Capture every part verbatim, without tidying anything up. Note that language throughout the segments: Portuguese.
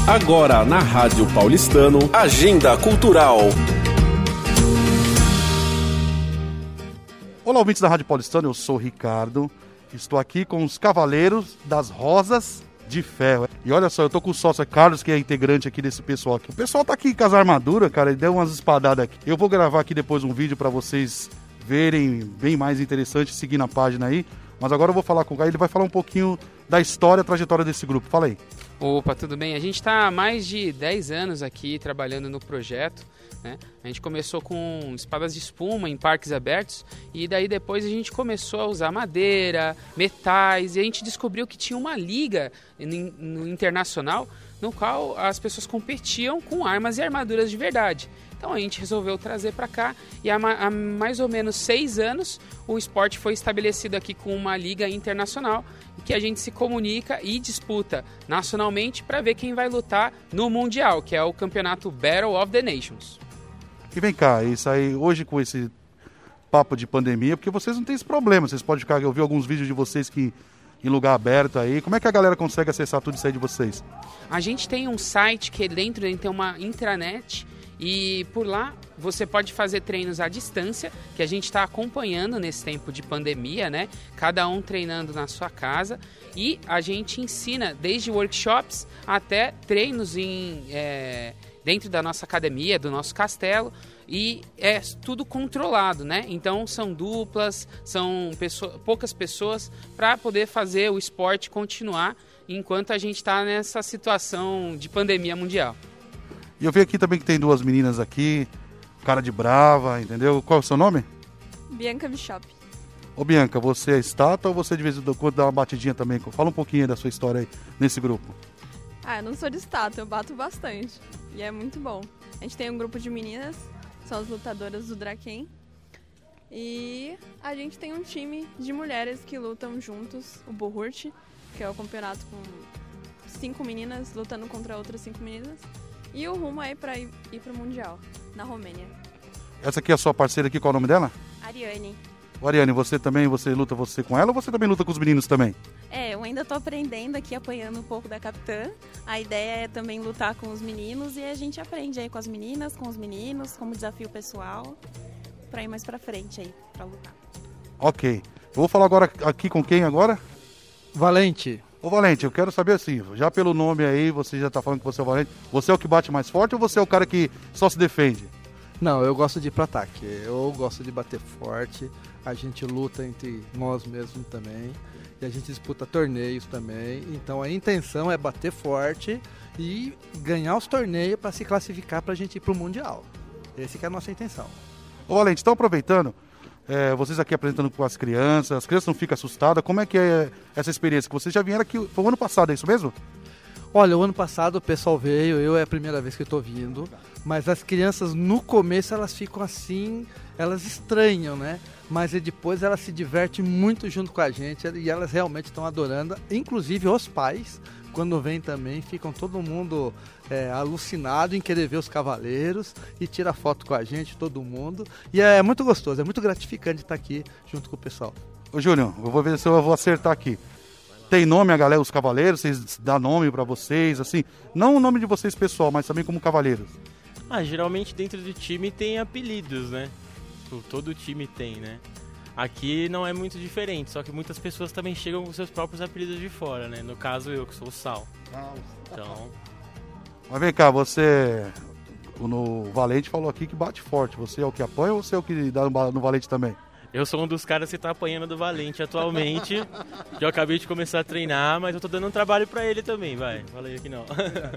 Agora na Rádio Paulistano, Agenda Cultural. Olá, ouvintes da Rádio Paulistano, eu sou o Ricardo. Estou aqui com os Cavaleiros das Rosas de Ferro. E olha só, eu tô com o sócio Carlos, que é integrante aqui desse pessoal aqui. O pessoal tá aqui com as armaduras, cara, e deu umas espadadas aqui. Eu vou gravar aqui depois um vídeo para vocês verem, bem mais interessante, seguir na página aí. Mas agora eu vou falar com o Caio, ele vai falar um pouquinho da história, a trajetória desse grupo. Fala aí. Opa, tudo bem? A gente está há mais de dez anos aqui trabalhando no projeto, né? A gente começou com espadas de espuma em parques abertos e daí depois a gente começou a usar madeira, metais, e a gente descobriu que tinha uma liga no internacional no qual as pessoas competiam com armas e armaduras de verdade. Então a gente resolveu trazer para cá e há, há mais ou menos seis anos o esporte foi estabelecido aqui com uma liga internacional que a gente se comunica e disputa nacionalmente para ver quem vai lutar no Mundial, que é o campeonato Battle of the Nations. E vem cá, isso aí, hoje com esse papo de pandemia, porque vocês não têm esse problema, vocês podem ficar, eu vi alguns vídeos de vocês que em lugar aberto aí, como é que a galera consegue acessar tudo isso aí de vocês? A gente tem um site que dentro dele tem uma intranet e por lá você pode fazer treinos à distância, que a gente está acompanhando nesse tempo de pandemia, né? Cada um treinando na sua casa e a gente ensina desde workshops até treinos em, é, dentro da nossa academia, do nosso castelo, e é tudo controlado, né? Então são duplas, são pessoa, poucas pessoas para poder fazer o esporte continuar enquanto a gente está nessa situação de pandemia mundial. E eu vi aqui também que tem duas meninas aqui, cara de brava, entendeu? Qual é o seu nome? Bianca Bishop. Ô Bianca, você é estátua ou você de vez em quando dá uma batidinha também? Fala um pouquinho aí da sua história aí nesse grupo. Ah, eu não sou de estátua, eu bato bastante. E é muito bom. A gente tem um grupo de meninas, são as lutadoras do Draken. E a gente tem um time de mulheres que lutam juntos, o Bohurt, que é o campeonato com cinco meninas lutando contra outras cinco meninas. E o rumo aí pra ir, ir pro Mundial, na Romênia. Essa aqui é a sua parceira aqui, qual é o nome dela? Ariane. Ô Ariane, você também, você luta você com ela ou você também luta com os meninos também? É, eu ainda tô aprendendo aqui, apanhando um pouco da capitã. A ideia é também lutar com os meninos e a gente aprende aí com as meninas, com os meninos, como desafio pessoal, pra ir mais pra frente aí, pra lutar. Ok. Eu vou falar agora aqui com quem agora? Valente. Ô Valente, eu quero saber assim, já pelo nome aí, você já tá falando que você é o Valente, você é o que bate mais forte ou você é o cara que só se defende? Não, eu gosto de ir pro ataque, eu gosto de bater forte, a gente luta entre nós mesmos também, e a gente disputa torneios também, então a intenção é bater forte e ganhar os torneios para se classificar pra gente ir pro Mundial. Essa que é a nossa intenção. Ô Valente, então aproveitando, É, vocês aqui apresentando com as crianças, as crianças não ficam assustadas, como é que é essa experiência? Que vocês já vieram aqui, foi o ano passado, é isso mesmo? Olha, o ano passado o pessoal veio, eu é a primeira vez que eu tô vindo, mas as crianças no começo elas ficam assim, elas estranham, né? Mas depois elas se divertem muito junto com a gente e elas realmente estão adorando, inclusive os pais, quando vêm também, ficam todo mundo é, alucinado em querer ver os cavaleiros e tira foto com a gente, todo mundo. E é muito gostoso, é muito gratificante estar aqui junto com o pessoal. Ô Júnior, eu vou ver se eu vou acertar aqui. Tem nome a galera, os cavaleiros? Vocês dão nome pra vocês, assim? Não o nome de vocês pessoal, mas também como cavaleiros. Ah, geralmente dentro do time tem apelidos, né? Todo time tem, né? Aqui não é muito diferente, só que muitas pessoas também chegam com seus próprios apelidos de fora, né? No caso eu, que sou o Sal. Então... Mas vem cá, você... O Valente falou aqui que bate forte. Você é o que apanha ou você é o que dá no Valente também? Eu sou um dos caras que tá apanhando do Valente atualmente. Que eu acabei de começar a treinar, mas eu tô dando um trabalho pra ele também, vai. Falei aqui não.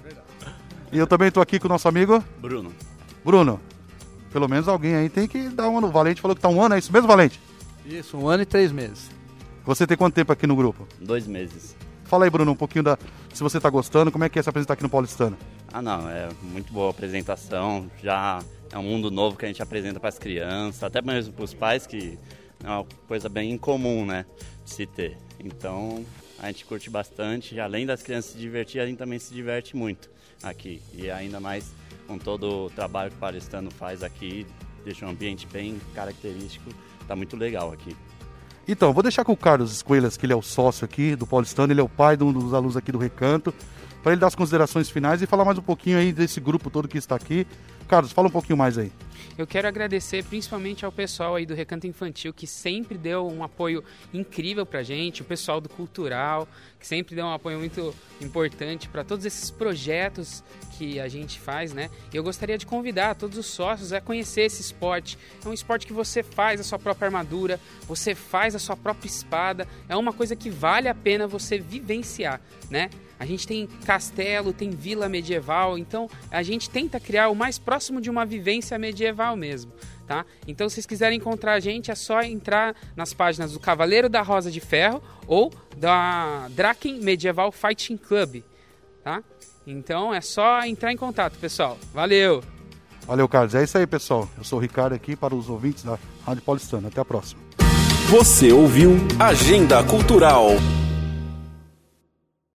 E eu também tô aqui com o nosso amigo... Bruno. Bruno, pelo menos alguém aí tem que dar uma no Valente. Falou que tá um ano, é isso mesmo, Valente? Isso, um ano e três meses. Você tem quanto tempo aqui no grupo? Dois meses. Fala aí, Bruno, um pouquinho da... Se você tá gostando, como é que é se apresentar aqui no Paulistano? Ah, não, é muito boa a apresentação. Já é um mundo novo que a gente apresenta para as crianças, até mesmo para os pais, que é uma coisa bem incomum, né, de se ter. Então, a gente curte bastante. Além das crianças se divertir, a gente também se diverte muito aqui. E ainda mais com todo o trabalho que o Paulistano faz aqui, deixa um ambiente bem característico. Tá muito legal aqui. Então, vou deixar com o Carlos Escoelhas, que ele é o sócio aqui do Paulistano, ele é o pai de um dos alunos aqui do Recanto. para ele dar as considerações finais e falar mais um pouquinho aí desse grupo todo que está aqui. Carlos, fala um pouquinho mais aí. Eu quero agradecer principalmente ao pessoal aí do Recanto Infantil, que sempre deu um apoio incrível pra gente, o pessoal do Cultural, que sempre deu um apoio muito importante para todos esses projetos que a gente faz, né? E eu gostaria de convidar todos os sócios a conhecer esse esporte. É um esporte que você faz a sua própria armadura, você faz a sua própria espada, é uma coisa que vale a pena você vivenciar, né? A gente tem castelo, tem vila medieval, então a gente tenta criar o mais próximo de uma vivência medieval mesmo, tá? Então, se vocês quiserem encontrar a gente, é só entrar nas páginas do Cavaleiro da Rosa de Ferro ou da Draken Medieval Fighting Club, tá? Então, é só entrar em contato, pessoal. Valeu! Valeu, Carlos. É isso aí, pessoal. Eu sou o Ricardo aqui para os ouvintes da Rádio Paulistana. Até a próxima. Você ouviu Agenda Cultural.